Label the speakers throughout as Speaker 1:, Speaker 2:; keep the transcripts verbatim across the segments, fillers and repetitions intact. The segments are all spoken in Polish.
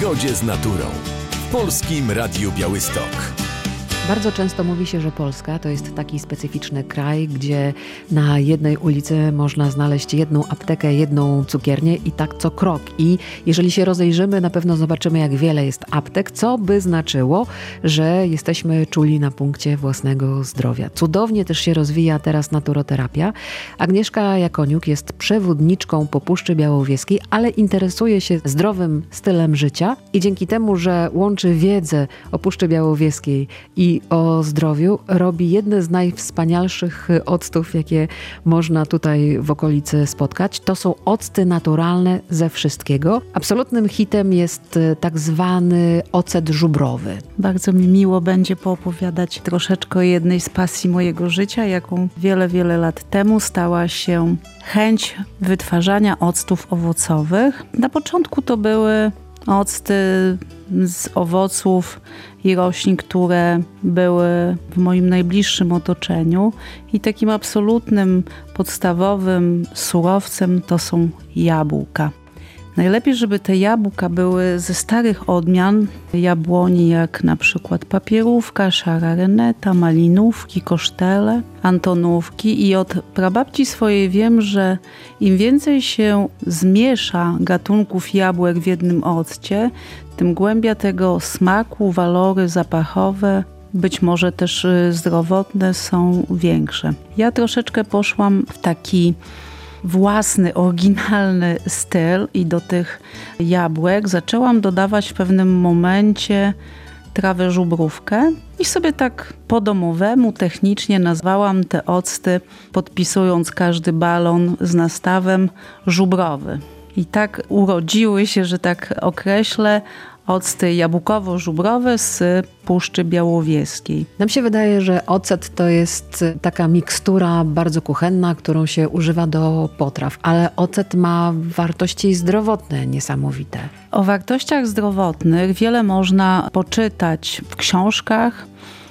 Speaker 1: zgodzie z naturą w Polskim Radiu Białystok.
Speaker 2: Bardzo często mówi się, że Polska to jest taki specyficzny kraj, gdzie na jednej ulicy można znaleźć jedną aptekę, jedną cukiernię i tak co krok. I jeżeli się rozejrzymy, na pewno zobaczymy, jak wiele jest aptek, co by znaczyło, że jesteśmy czuli na punkcie własnego zdrowia. Cudownie też się rozwija teraz naturoterapia. Agnieszka Jakoniuk jest przewodniczką po Puszczy Białowieskiej, ale interesuje się zdrowym stylem życia i dzięki temu, że łączy wiedzę o Puszczy Białowieskiej i o zdrowiu, robi jedne z najwspanialszych octów, jakie można tutaj w okolicy spotkać. To są octy naturalne ze wszystkiego. Absolutnym hitem jest tak zwany ocet żubrowy.
Speaker 3: Bardzo mi miło będzie poopowiadać troszeczkę o jednej z pasji mojego życia, jaką wiele, wiele lat temu stała się chęć wytwarzania octów owocowych. Na początku to były octy z owoców i roślin, które były w moim najbliższym otoczeniu i takim absolutnym, podstawowym surowcem to są jabłka. Najlepiej, żeby te jabłka były ze starych odmian jabłoni, jak na przykład papierówka, szara reneta, malinówki, kosztele, antonówki. I od prababci swojej wiem, że im więcej się zmiesza gatunków jabłek w jednym occie, tym głębia tego smaku, walory zapachowe, być może też zdrowotne, są większe. Ja troszeczkę poszłam w taki własny, oryginalny styl i do tych jabłek zaczęłam dodawać w pewnym momencie trawę żubrówkę i sobie tak po domowemu technicznie nazwałam te octy, podpisując każdy balon z nastawem żubrowy. I tak urodziły się, że tak określę, octy jabłkowo-żubrowe z Puszczy Białowieskiej.
Speaker 2: Nam się wydaje, że ocet to jest taka mikstura bardzo kuchenna, którą się używa do potraw, ale ocet ma wartości zdrowotne niesamowite.
Speaker 3: O wartościach zdrowotnych wiele można poczytać w książkach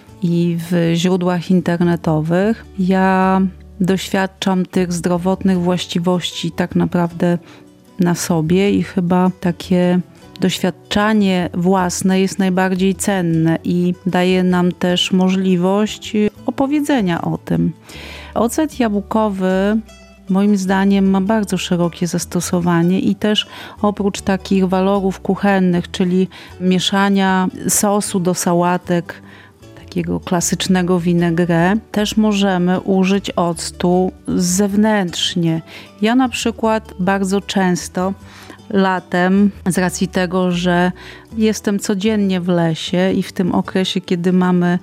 Speaker 3: i w źródłach internetowych. Ja doświadczam tych zdrowotnych właściwości tak naprawdę na sobie i chyba takie doświadczanie własne jest najbardziej cenne i daje nam też możliwość opowiedzenia o tym. Ocet jabłkowy moim zdaniem ma bardzo szerokie zastosowanie i też oprócz takich walorów kuchennych, czyli mieszania sosu do sałatek, takiego klasycznego vinaigrette, też możemy użyć octu zewnętrznie. Ja na przykład bardzo często latem, z racji tego, że jestem codziennie w lesie i w tym okresie, kiedy mamy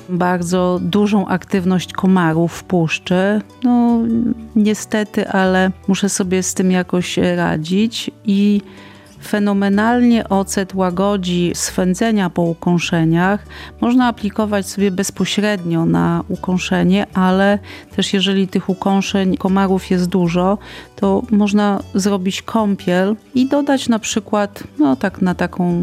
Speaker 3: bardzo dużą aktywność komarów w puszczy, no niestety, ale muszę sobie z tym jakoś radzić i fenomenalnie ocet łagodzi swędzenia po ukąszeniach. Można aplikować sobie bezpośrednio na ukąszenie, ale też jeżeli tych ukąszeń komarów jest dużo, to można zrobić kąpiel i dodać na przykład, no tak na taką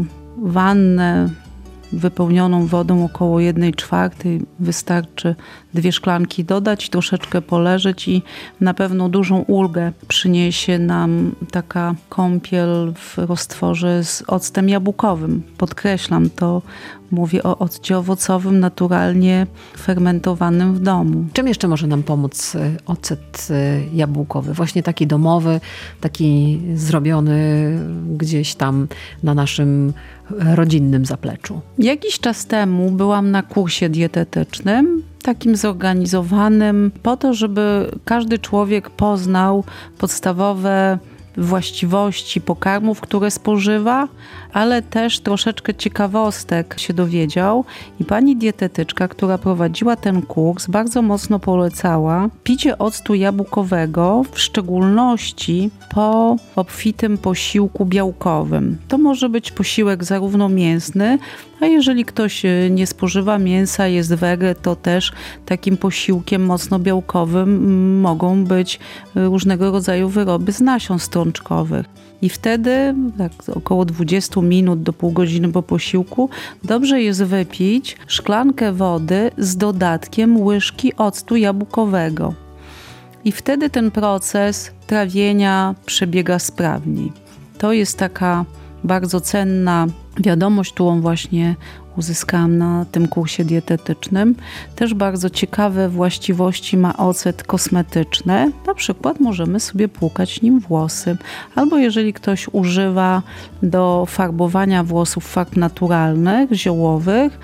Speaker 3: wannę wypełnioną wodą około jednej czwartej wystarczy dwie szklanki dodać, troszeczkę poleżeć i na pewno dużą ulgę przyniesie nam taka kąpiel w roztworze z octem jabłkowym. Podkreślam to, mówię o occie owocowym, naturalnie fermentowanym w domu.
Speaker 2: Czym jeszcze może nam pomóc ocet jabłkowy? Właśnie taki domowy, taki zrobiony gdzieś tam na naszym rodzinnym zapleczu.
Speaker 3: Jakiś czas temu byłam na kursie dietetycznym, takim zorganizowanym po to, żeby każdy człowiek poznał podstawowe właściwości pokarmów, które spożywa, ale też troszeczkę ciekawostek się dowiedział i pani dietetyczka, która prowadziła ten kurs, bardzo mocno polecała picie octu jabłkowego, w szczególności po obfitym posiłku białkowym. To może być posiłek zarówno mięsny, a jeżeli ktoś nie spożywa mięsa, jest wege, to też takim posiłkiem mocno białkowym mogą być różnego rodzaju wyroby z nasion strączkowych. I wtedy, tak około dwadzieścia minut do pół godziny po posiłku, dobrze jest wypić szklankę wody z dodatkiem łyżki octu jabłkowego. I wtedy ten proces trawienia przebiega sprawniej. To jest taka bardzo cenna wiadomość, którą właśnie uzyskałam na tym kursie dietetycznym. Też bardzo ciekawe właściwości ma ocet kosmetyczne. Na przykład możemy sobie płukać nim włosy. Albo jeżeli ktoś używa do farbowania włosów farb naturalnych, ziołowych,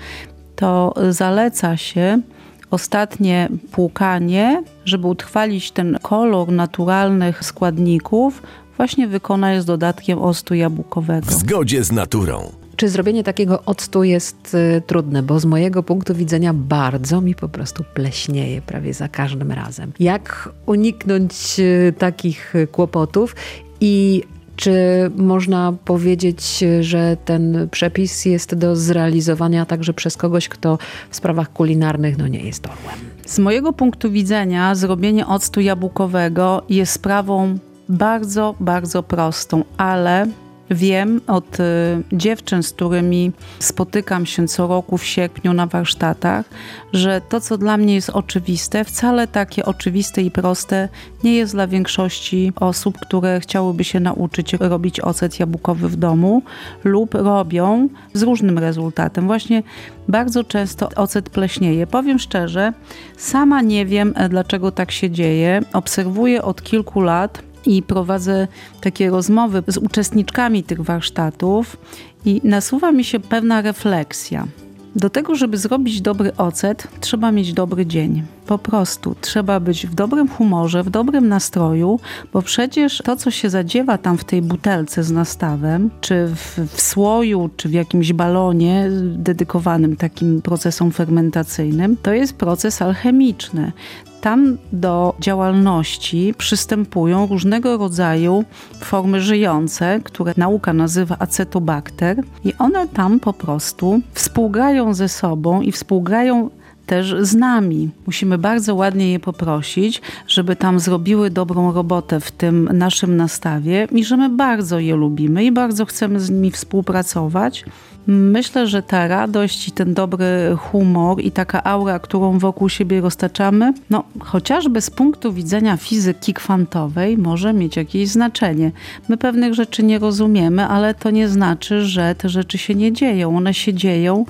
Speaker 3: to zaleca się ostatnie płukanie, żeby utrwalić ten kolor naturalnych składników, właśnie wykonać z dodatkiem octu jabłkowego.
Speaker 1: W zgodzie z naturą.
Speaker 2: Czy zrobienie takiego octu jest y, trudne? Bo z mojego punktu widzenia bardzo mi po prostu pleśnieje prawie za każdym razem. Jak uniknąć y, takich y, kłopotów i czy można powiedzieć, że ten przepis jest do zrealizowania także przez kogoś, kto w sprawach kulinarnych no nie jest orłem?
Speaker 3: Z mojego punktu widzenia zrobienie octu jabłkowego jest sprawą bardzo, bardzo prostą, ale wiem od y, dziewczyn, z którymi spotykam się co roku w sierpniu na warsztatach, że to, co dla mnie jest oczywiste, wcale takie oczywiste i proste nie jest dla większości osób, które chciałyby się nauczyć robić ocet jabłkowy w domu lub robią z różnym rezultatem. Właśnie bardzo często ocet pleśnieje. Powiem szczerze, sama nie wiem, dlaczego tak się dzieje. Obserwuję od kilku lat i prowadzę takie rozmowy z uczestniczkami tych warsztatów i nasuwa mi się pewna refleksja. Do tego, żeby zrobić dobry ocet, trzeba mieć dobry dzień. Po prostu trzeba być w dobrym humorze, w dobrym nastroju, bo przecież to, co się zadziewa tam w tej butelce z nastawem, czy w, w słoju, czy w jakimś balonie dedykowanym takim procesom fermentacyjnym, to jest proces alchemiczny. Tam do działalności przystępują różnego rodzaju formy żyjące, które nauka nazywa acetobakter i one tam po prostu współgrają ze sobą i współgrają też z nami. Musimy bardzo ładnie je poprosić, żeby tam zrobiły dobrą robotę w tym naszym nastawie i że my bardzo je lubimy i bardzo chcemy z nimi współpracować. Myślę, że ta radość i ten dobry humor i taka aura, którą wokół siebie roztaczamy, no chociażby z punktu widzenia fizyki kwantowej może mieć jakieś znaczenie. My pewnych rzeczy nie rozumiemy, ale to nie znaczy, że te rzeczy się nie dzieją. One się dzieją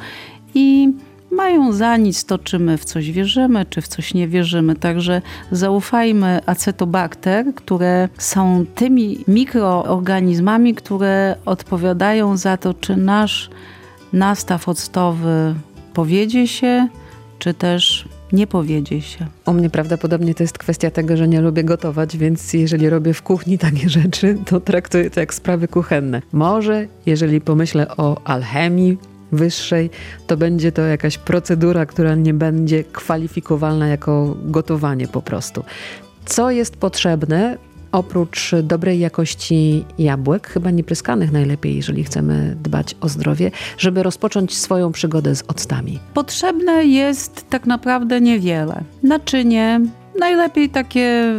Speaker 3: i mają za nic to, czy my w coś wierzymy, czy w coś nie wierzymy. Także zaufajmy acetobakter, które są tymi mikroorganizmami, które odpowiadają za to, czy nasz nastaw octowy powiedzie się, czy też nie powiedzie się.
Speaker 2: U mnie prawdopodobnie to jest kwestia tego, że nie lubię gotować, więc jeżeli robię w kuchni takie rzeczy, to traktuję to jak sprawy kuchenne. Może, jeżeli pomyślę o alchemii wyższej, to będzie to jakaś procedura, która nie będzie kwalifikowalna jako gotowanie po prostu. Co jest potrzebne oprócz dobrej jakości jabłek, chyba niepryskanych najlepiej, jeżeli chcemy dbać o zdrowie, żeby rozpocząć swoją przygodę z octami?
Speaker 3: Potrzebne jest tak naprawdę niewiele. Naczynie, najlepiej takie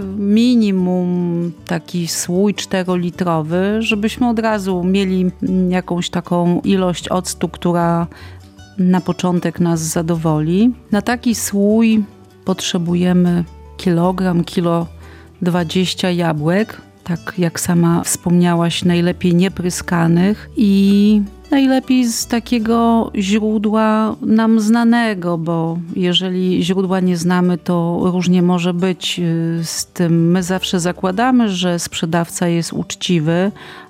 Speaker 3: minimum, taki słój czterolitrowy, żebyśmy od razu mieli jakąś taką ilość octu, która na początek nas zadowoli. Na taki słój potrzebujemy kilogram, kilo dwadzieścia jabłek, tak jak sama wspomniałaś, najlepiej niepryskanych i najlepiej z takiego źródła nam znanego, bo jeżeli źródła nie znamy, to różnie może być z tym. My zawsze zakładamy, że sprzedawca jest uczciwy,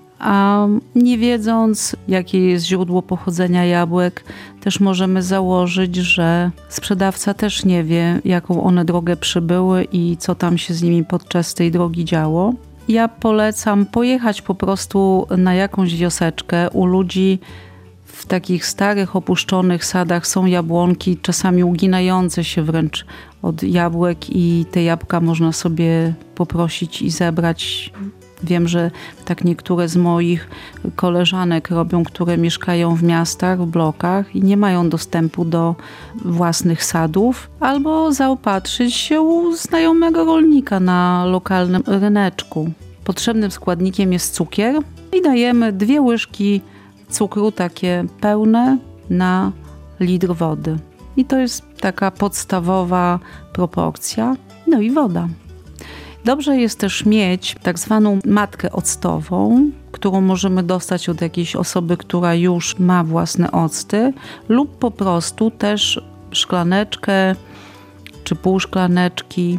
Speaker 3: a nie wiedząc, jakie jest źródło pochodzenia jabłek, też możemy założyć, że sprzedawca też nie wie, jaką one drogę przybyły i co tam się z nimi podczas tej drogi działo. Ja polecam pojechać po prostu na jakąś wioseczkę. U ludzi w takich starych, opuszczonych sadach są jabłonki, czasami uginające się wręcz od jabłek i te jabłka można sobie poprosić i zebrać. Wiem, że tak niektóre z moich koleżanek robią, które mieszkają w miastach, w blokach i nie mają dostępu do własnych sadów, albo zaopatrzyć się u znajomego rolnika na lokalnym ryneczku. Potrzebnym składnikiem jest cukier i dajemy dwie łyżki cukru, takie pełne, na litr wody. I to jest taka podstawowa proporcja. No i woda. Dobrze jest też mieć tak zwaną matkę octową, którą możemy dostać od jakiejś osoby, która już ma własne octy, lub po prostu też szklaneczkę czy pół szklaneczki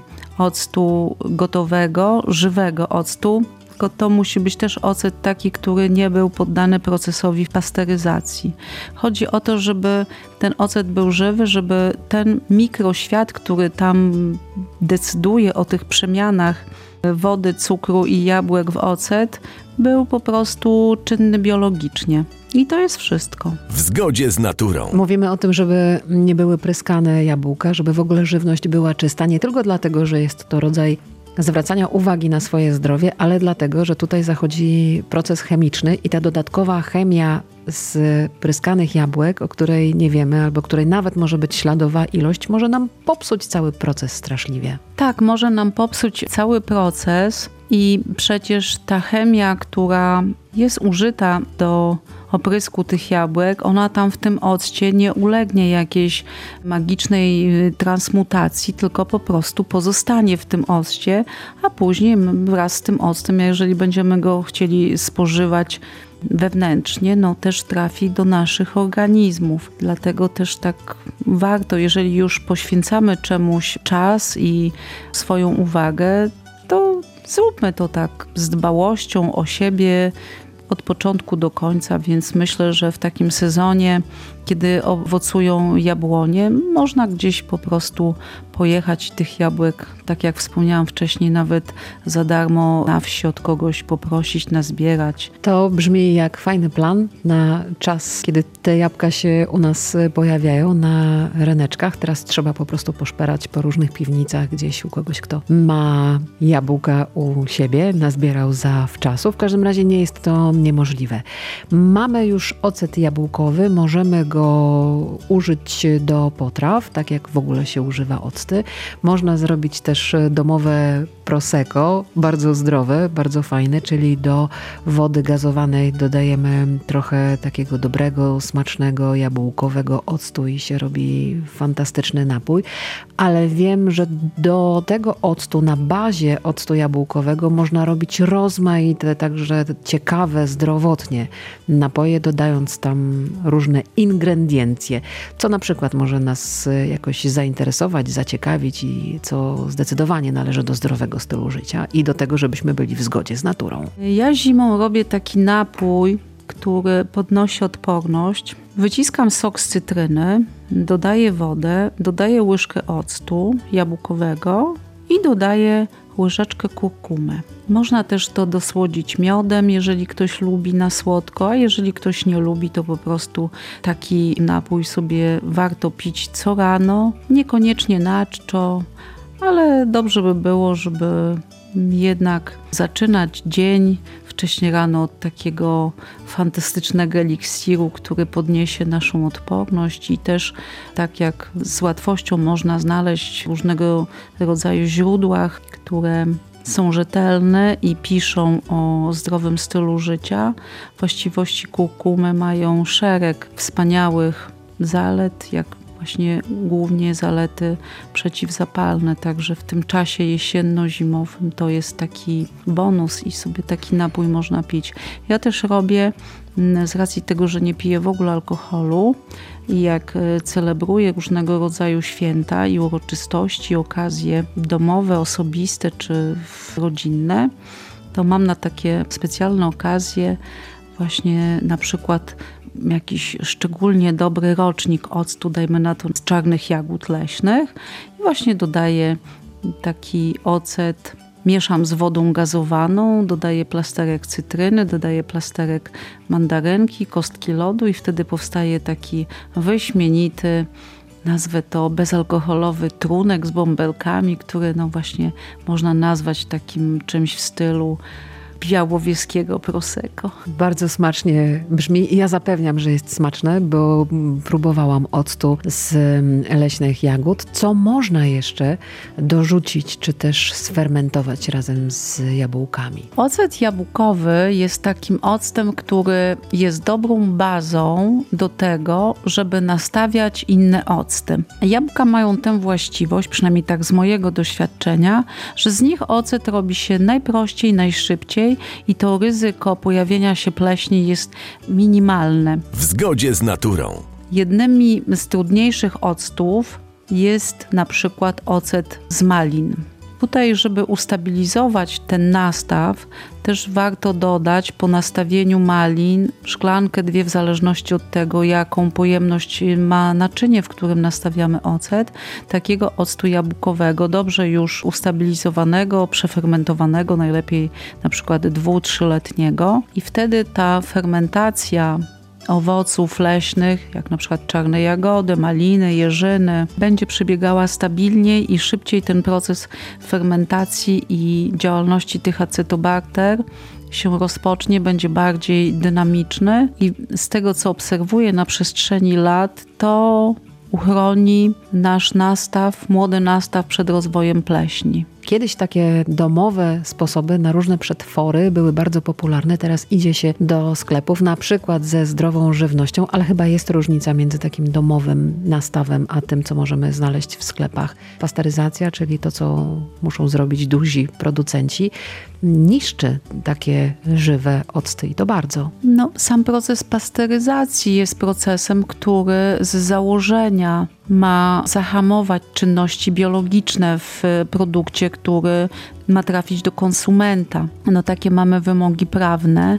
Speaker 3: octu gotowego, żywego octu. Tylko to musi być też ocet taki, który nie był poddany procesowi pasteryzacji. Chodzi o to, żeby ten ocet był żywy, żeby ten mikroświat, który tam decyduje o tych przemianach wody, cukru i jabłek w ocet, był po prostu czynny biologicznie. I to jest wszystko.
Speaker 1: W zgodzie z naturą.
Speaker 2: Mówimy o tym, żeby nie były pryskane jabłka, żeby w ogóle żywność była czysta, nie tylko dlatego, że jest to rodzaj zwracania uwagi na swoje zdrowie, ale dlatego, że tutaj zachodzi proces chemiczny i ta dodatkowa chemia z pryskanych jabłek, o której nie wiemy, albo której nawet może być śladowa ilość, może nam popsuć cały proces straszliwie.
Speaker 3: Tak, może nam popsuć cały proces i przecież ta chemia, która jest użyta do oprysku tych jabłek, ona tam w tym occie nie ulegnie jakiejś magicznej transmutacji, tylko po prostu pozostanie w tym occie, a później wraz z tym octem, jeżeli będziemy go chcieli spożywać wewnętrznie, no też trafi do naszych organizmów. Dlatego też tak warto, jeżeli już poświęcamy czemuś czas i swoją uwagę, to zróbmy to tak z dbałością o siebie, od początku do końca, więc myślę, że w takim sezonie, kiedy owocują jabłonie, można gdzieś po prostu pojechać tych jabłek, tak jak wspomniałam wcześniej, nawet za darmo na wsi od kogoś poprosić, nazbierać.
Speaker 2: To brzmi jak fajny plan na czas, kiedy te jabłka się u nas pojawiają na ryneczkach. Teraz trzeba po prostu poszperać po różnych piwnicach gdzieś u kogoś, kto ma jabłka u siebie, nazbierał zawczasu. W każdym razie nie jest to niemożliwe. Mamy już ocet jabłkowy, możemy go użyć do potraw, tak jak w ogóle się używa octy. Można zrobić też domowe prosecco, bardzo zdrowe, bardzo fajne, czyli do wody gazowanej dodajemy trochę takiego dobrego, smacznego, jabłkowego octu i się robi fantastyczny napój. Ale wiem, że do tego octu, na bazie octu jabłkowego można robić rozmaite, także ciekawe, zdrowotnie napoje, dodając tam różne ingrediencje, co na przykład może nas jakoś zainteresować, zaciekawić i co zdecydowanie należy do zdrowego stylu życia i do tego, żebyśmy byli w zgodzie z naturą.
Speaker 3: Ja zimą robię taki napój, który podnosi odporność. Wyciskam sok z cytryny, dodaję wodę, dodaję łyżkę octu jabłkowego i dodaję łyżeczkę kurkumy. Można też to dosłodzić miodem, jeżeli ktoś lubi na słodko, a jeżeli ktoś nie lubi, to po prostu taki napój sobie warto pić co rano, niekoniecznie na czczo, ale dobrze by było, żeby jednak zaczynać dzień wcześnie rano od takiego fantastycznego eliksiru, który podniesie naszą odporność i też tak jak z łatwością można znaleźć w różnego rodzaju źródłach, które są rzetelne i piszą o zdrowym stylu życia. Właściwości kurkumy mają szereg wspaniałych zalet, jak właśnie głównie zalety przeciwzapalne, także w tym czasie jesienno-zimowym to jest taki bonus i sobie taki napój można pić. Ja też robię z racji tego, że nie piję w ogóle alkoholu i jak celebruję różnego rodzaju święta i uroczystości, okazje domowe, osobiste czy rodzinne, to mam na takie specjalne okazje właśnie na przykład jakiś szczególnie dobry rocznik octu, dajmy na to z czarnych jagód leśnych i właśnie dodaję taki ocet, mieszam z wodą gazowaną, dodaję plasterek cytryny, dodaję plasterek mandarynki, kostki lodu i wtedy powstaje taki wyśmienity, nazwę to bezalkoholowy trunek z bąbelkami, który no właśnie można nazwać takim czymś w stylu białowieskiego prosecco.
Speaker 2: Bardzo smacznie brzmi i ja zapewniam, że jest smaczne, bo próbowałam octu z leśnych jagód. Co można jeszcze dorzucić, czy też sfermentować razem z jabłkami?
Speaker 3: Ocet jabłkowy jest takim octem, który jest dobrą bazą do tego, żeby nastawiać inne octy. Jabłka mają tę właściwość, przynajmniej tak z mojego doświadczenia, że z nich ocet robi się najprościej, najszybciej i to ryzyko pojawienia się pleśni jest minimalne.
Speaker 1: W zgodzie z naturą.
Speaker 3: Jednymi z trudniejszych octów jest na przykład ocet z malin. Tutaj, żeby ustabilizować ten nastaw, też warto dodać po nastawieniu malin szklankę, dwie, w zależności od tego, jaką pojemność ma naczynie, w którym nastawiamy ocet, takiego octu jabłkowego, dobrze już ustabilizowanego, przefermentowanego, najlepiej na przykład dwu-, trzyletniego. I wtedy ta fermentacja owoców leśnych, jak na przykład czarne jagody, maliny, jeżyny, będzie przebiegała stabilniej i szybciej ten proces fermentacji i działalności tych acetobakter się rozpocznie, będzie bardziej dynamiczny i z tego, co obserwuję na przestrzeni lat, to uchroni nasz nastaw, młody nastaw przed rozwojem pleśni.
Speaker 2: Kiedyś takie domowe sposoby na różne przetwory były bardzo popularne. Teraz idzie się do sklepów, na przykład ze zdrową żywnością, ale chyba jest różnica między takim domowym nastawem, a tym, co możemy znaleźć w sklepach. Pasteryzacja, czyli to, co muszą zrobić duzi producenci, niszczy takie żywe octy i to bardzo.
Speaker 3: No, sam proces pasteryzacji jest procesem, który z założenia ma zahamować czynności biologiczne w produkcie, który ma trafić do konsumenta. No takie mamy wymogi prawne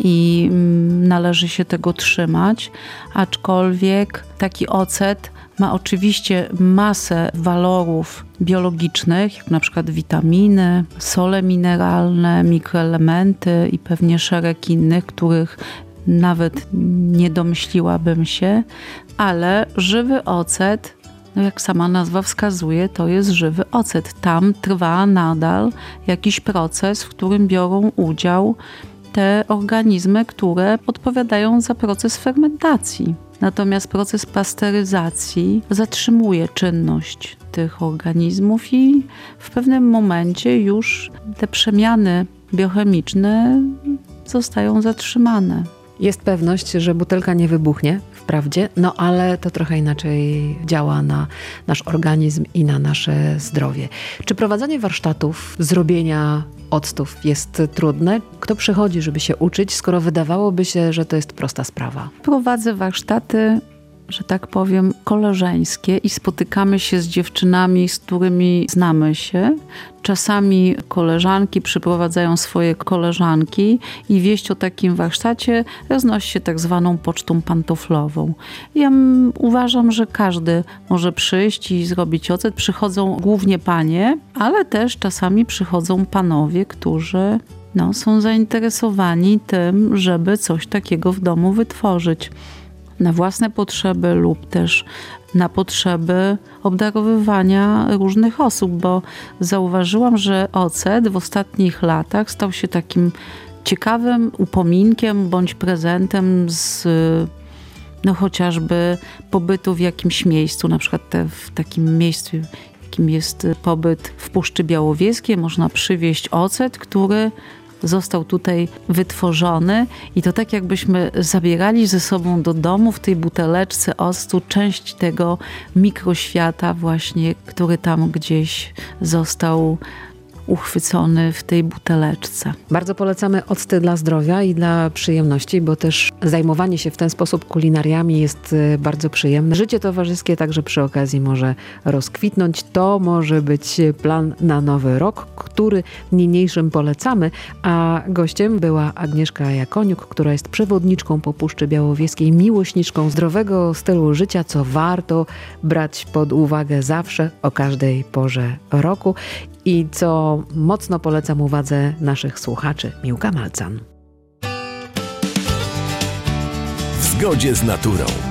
Speaker 3: i należy się tego trzymać, aczkolwiek taki ocet ma oczywiście masę walorów biologicznych, jak na przykład witaminy, sole mineralne, mikroelementy i pewnie szereg innych, których nawet nie domyśliłabym się, ale żywy ocet, no jak sama nazwa wskazuje, to jest żywy ocet. Tam trwa nadal jakiś proces, w którym biorą udział te organizmy, które odpowiadają za proces fermentacji. Natomiast proces pasteryzacji zatrzymuje czynność tych organizmów i w pewnym momencie już te przemiany biochemiczne zostają zatrzymane.
Speaker 2: Jest pewność, że butelka nie wybuchnie, wprawdzie, no ale to trochę inaczej działa na nasz organizm i na nasze zdrowie. Czy prowadzenie warsztatów zrobienia octów jest trudne? Kto przychodzi, żeby się uczyć, skoro wydawałoby się, że to jest prosta sprawa?
Speaker 3: Prowadzę warsztaty, że tak powiem, koleżeńskie i spotykamy się z dziewczynami, z którymi znamy się. Czasami koleżanki przyprowadzają swoje koleżanki i wieść o takim warsztacie roznosi się tak zwaną pocztą pantoflową. Ja uważam, że każdy może przyjść i zrobić ocet. Przychodzą głównie panie, ale też czasami przychodzą panowie, którzy no, są zainteresowani tym, żeby coś takiego w domu wytworzyć. Na własne potrzeby lub też na potrzeby obdarowywania różnych osób, bo zauważyłam, że ocet w ostatnich latach stał się takim ciekawym upominkiem bądź prezentem z no chociażby pobytu w jakimś miejscu, na przykład te, w takim miejscu, jakim jest pobyt w Puszczy Białowieskiej, można przywieźć ocet, który został tutaj wytworzony i to tak jakbyśmy zabierali ze sobą do domu w tej buteleczce octu część tego mikroświata właśnie, który tam gdzieś został uchwycony w tej buteleczce.
Speaker 2: Bardzo polecamy octy dla zdrowia i dla przyjemności, bo też zajmowanie się w ten sposób kulinariami jest bardzo przyjemne. Życie towarzyskie także przy okazji może rozkwitnąć. To może być plan na nowy rok, który niniejszym polecamy, a gościem była Agnieszka Jakoniuk, która jest przewodniczką po Puszczy Białowieskiej, miłośniczką zdrowego stylu życia, co warto brać pod uwagę zawsze, o każdej porze roku. I co mocno polecam uwadze naszych słuchaczy, Miłka Malcan.
Speaker 1: W zgodzie z naturą.